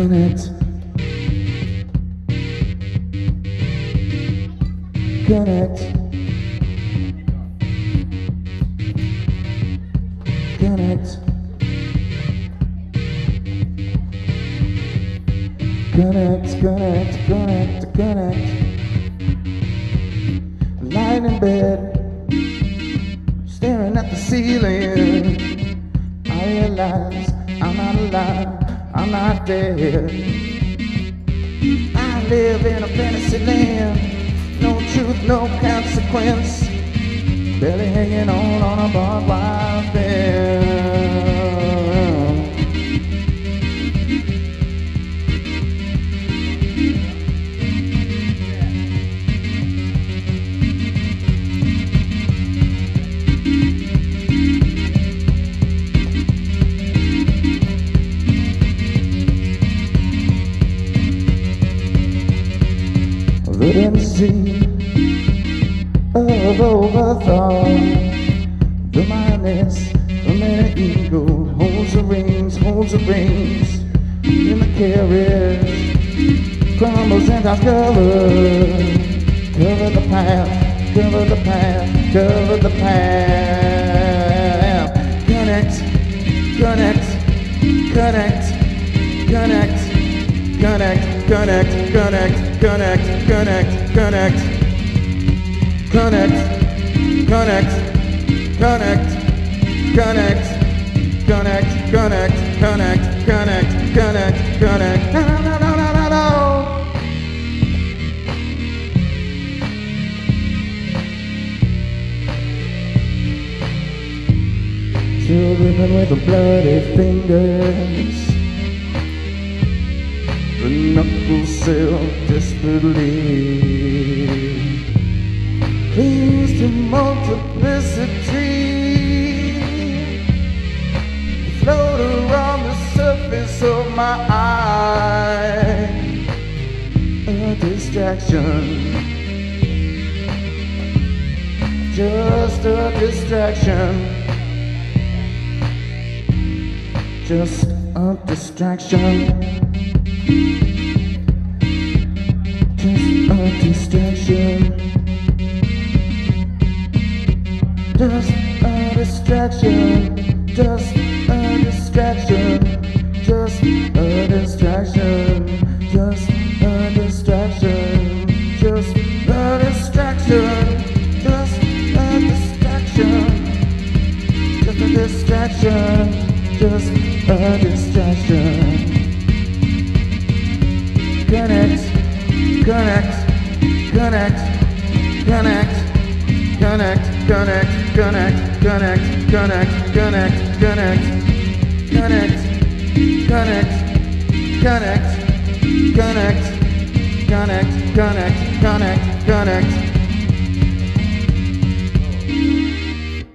Connect. Connect. Connect. Connect, connect, connect, connect. Lying in bed, staring at the ceiling. I realize I'm not alive, I'm not dead. I live in a fantasy land. No truth, no consequence. Barely hanging on a barbed wire fence. The MC of overthought, the mindless, the man ego holds the reins in the carriage, crumbles and toss cover the path, cover the path, cover the path. Connect, connect, connect, connect, connect, connect, connect, connect, connect, connect, connect, connect, connect, connect, connect, connect, connect, connect, connect, connect. No. Still ripping with the bloody fingers. The knuckles self-desperately clings to multiplicity. Float around the surface of my eye. A distraction, just a distraction, just a distraction. Just a distraction. Just a distraction. Just a distraction. Just a distraction. Just a distraction. Just a distraction. Just a distraction. Just a distraction. Just a distraction. Connect, connect, connect, connect, connect, connect, connect, connect, connect, connect, connect, connect, connect, connect, connect, connect, connect, connect, connect.